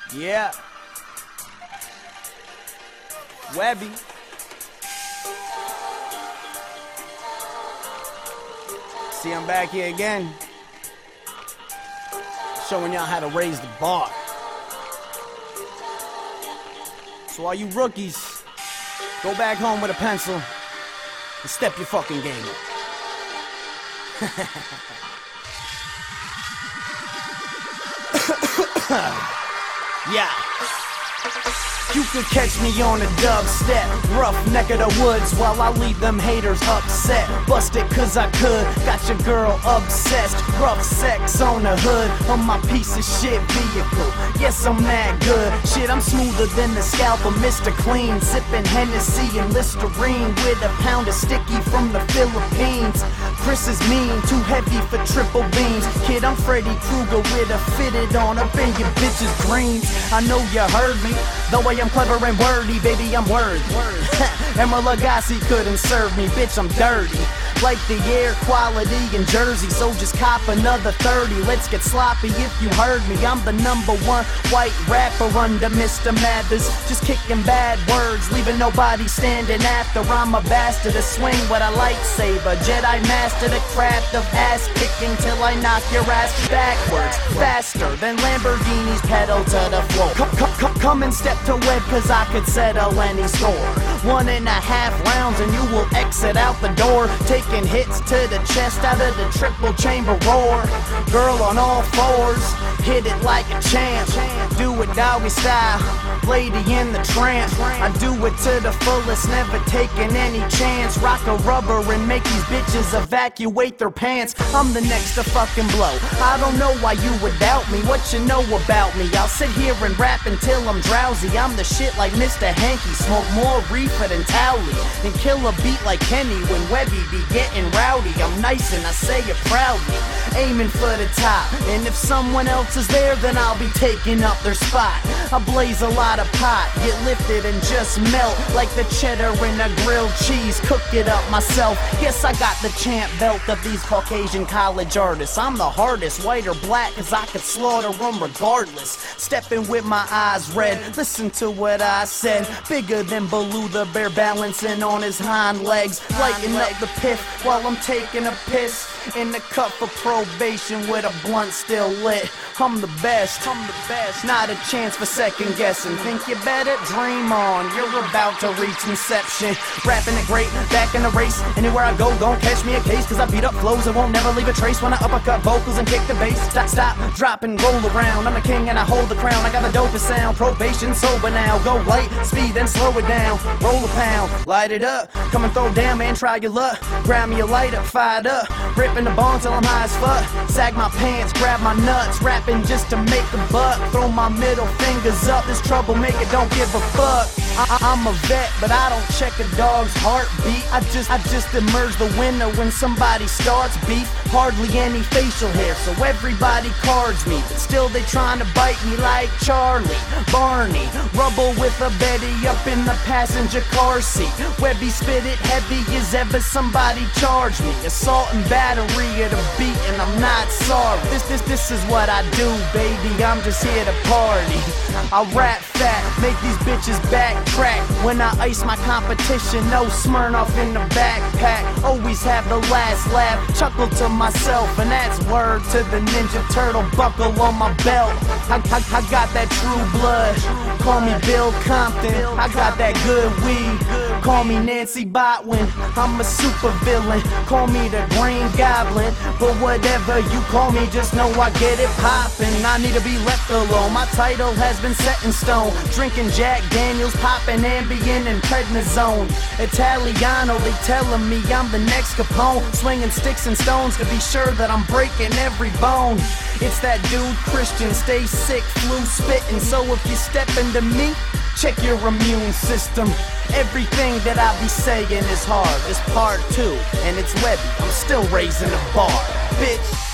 Yeah. Webby. See, I'm back here again, showing y'all how to raise the bar. So all you rookies, go back home with a pencil and step your fucking game up. Yeah. You could catch me on a dubstep, rough neck of the woods while I leave them haters upset. Bust it cause I could, got your girl obsessed. Rough sex on the hood of my piece of shit vehicle. Yes, I'm that good. Shit, I'm smoother than the scalp of Mr. Clean. Sipping Hennessy and Listerine with a pound of sticky from the Philippines. Chris is mean, too heavy for triple beams. Kid, I'm Freddy Krueger with a fitted on up in your bitch's dreams. I know you heard me, though I am clever and wordy, baby, I'm worthy. Emeril Lagasse couldn't serve me, bitch, I'm dirty. Like the air quality in Jersey, so just cop another 30. Let's get sloppy if you heard me. I'm the #1 white rapper under Mr. Mathers. Just kicking bad words, leaving nobody standing after. I'm a bastard to swing with a lightsaber. Jedi master the craft of ass kicking till I knock your ass backwards. Faster than Lamborghini's pedal to the floor. Come and step to Web, cause I could settle any score. 1.5 rounds and you will exit out the door. Taking hits to the chest out of the triple chamber roar. Girl on all fours, hit it like a champ. Do it doggy style, lady in the trance. I do it to the fullest, never taking any chance. Rock a rubber and make these bitches evacuate their pants. I'm the next to fucking blow. I don't know why you would doubt me. What you know about me? I'll sit here and rap until I'm drowsy. I'm the shit like Mr. Hanky. Smoke more reefer than Towley, and kill a beat like Kenny when Webby be getting rowdy. I'm nice and I say it proudly, aiming for the top. And if someone else is there, then I'll be taking up their spot. I blaze a lot of pot, get lifted and just melt like the cheddar in a grilled cheese. Cook it up myself. Yes, I got the champ belt of these Caucasian college artists. I'm the hardest, white or black, cause I could slaughter them regardless. Stepping with my eyes red, listen to what I said. Bigger than Baloo the bear, balancing on his hind legs. Lighting up the piff while I'm taking a piss in the cup for probation with a blunt still lit. I'm the best, not a chance for second guessing. Think you better dream on, you're about to reach inception. Rapping it great, back in the race. Anywhere I go, gon' catch me a case, cause I beat up flows and won't never leave a trace. When I uppercut vocals and kick the bass. Stop, drop and roll around. I'm the king and I hold the crown. I got the dopest sound, probation sober now. Go light, speed, then slow it down. Roll a pound, light it up. Come and throw down, man, try your luck. Grab me a lighter, fired up. Ripping the bong till I'm high as fuck. Sag my pants, grab my nuts. Rapping just to make a buck. Throw my middle fingers up. This troublemaker don't give a fuck. I'm a vet, but I don't check a dog's heartbeat. I just emerge the winner when somebody starts beef. Hardly any facial hair, so everybody cards me. But still they trying to bite me like Charlie, Barney. Rubble with a Betty up in the passenger car seat. Webby spit it heavy as ever somebody charged me. Assault and battery at a beat, and I'm not sorry. This is what I do, baby. I'm just here to party. I rap fat, make these bitches backtrack. When I ice my competition, no Smirnoff in the backpack. Always have the last laugh, chuckle to myself, and that's word to the Ninja Turtle buckle on my belt. I got that true blood, call me Bill Compton. I got that good weed, call me Nancy Botwin. I'm a super villain, call me the Green Goblin. But whatever you call me, just know I get it poppin'. I need to be left alone, my title has been set in stone. Drinking Jack Daniels, popping Ambien and prednisone. Italiano, they telling me I'm the next Capone. Swinging sticks and stones to be sure that I'm breaking every bone. It's that dude Christian, stay sick, flu spittin'. So if you step into me, check your immune system. Everything that I be saying is hard. It's part 2, and it's Webby. I'm still raising the bar, bitch.